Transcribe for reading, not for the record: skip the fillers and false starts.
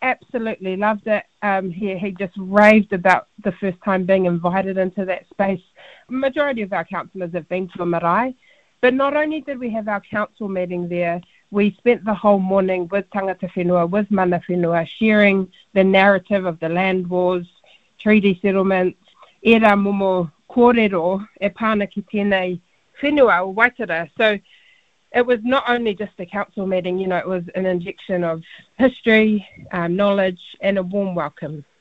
absolutely loved it. He just raved about the first time being invited into that space. Majority of our councillors have been to a marae, but not only did we have our council meeting there, we spent the whole morning with tangata whenua, with mana whenua, sharing the narrative of the land wars, treaty settlements, e rā momo kōrero e pāna ki tēnei whenua o Waitara. So it was not only just a council meeting, it was an injection of history, knowledge, and a warm welcome.